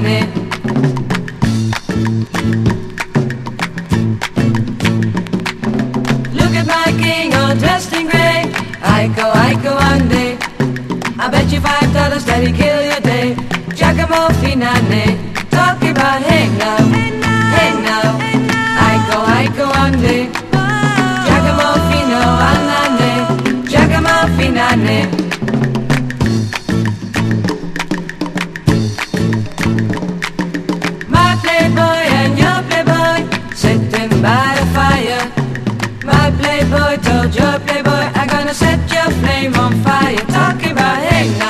finane. Look at my king all dressed in grey. Aiko, Aiko Ande. I bet you $5 that he kill your day. Giacomo Finane, talking about hang now.